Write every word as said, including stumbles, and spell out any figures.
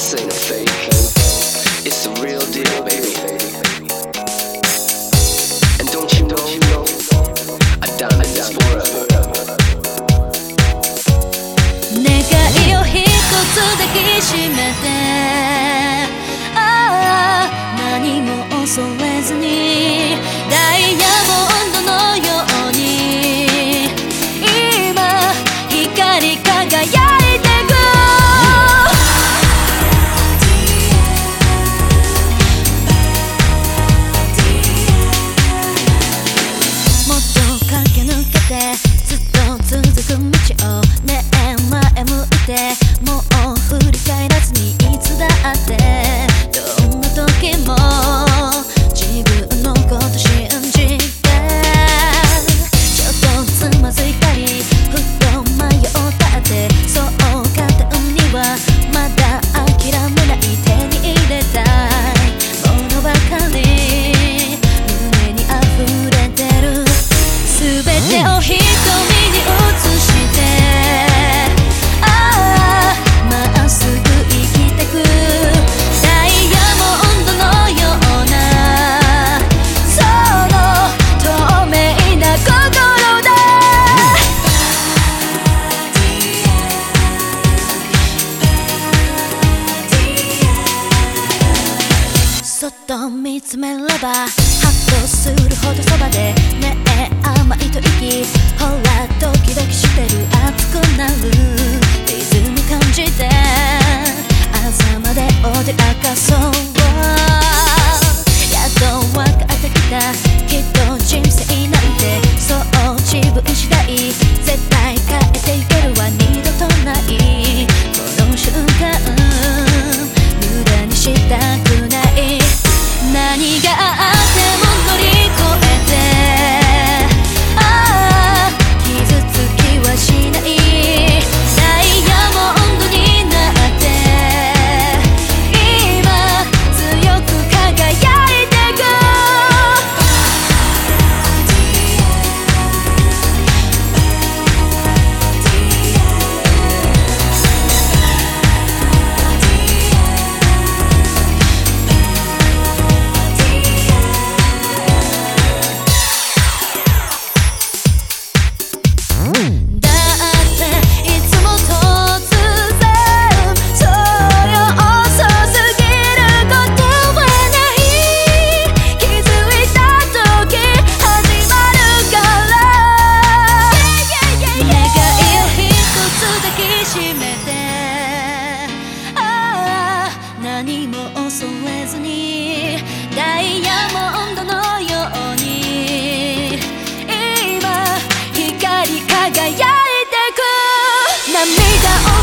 This ain't a fake, it's the real deal, baby. And don't you know, a diamond is forever. 願いを一つ抱きしめて、ああ何も恐れずにダイヤモンドのように今光り輝いてく。もっと駆け抜けてずっと続く道をねえ前向いて、もう振り返らずにいつだってどんな時も自分のこと信じて、ちょっとつまずいたりふと迷ったって、そう簡単にはまだ諦めない、手に入れたいものばかり胸に溢れてる。全てを瞳に映してああまっすぐ生きてく。ダイヤモンドのようなその透明な心でそっと見つめればハッとするほどそばでねえ甘い吐息、ほらドキドキしてる熱くなるリズム感じて朝まで穏やかそうやっと分かってきた、きっと人生なんてそう自分次第絶対変えていけるわ、二度とないこの瞬間無駄にしたくない、何があっても乗り越えてああ傷つきはしない、ダイヤモンドになって今強く輝いてく。何も恐れずにダイヤモンドのように今光り輝いてく。涙を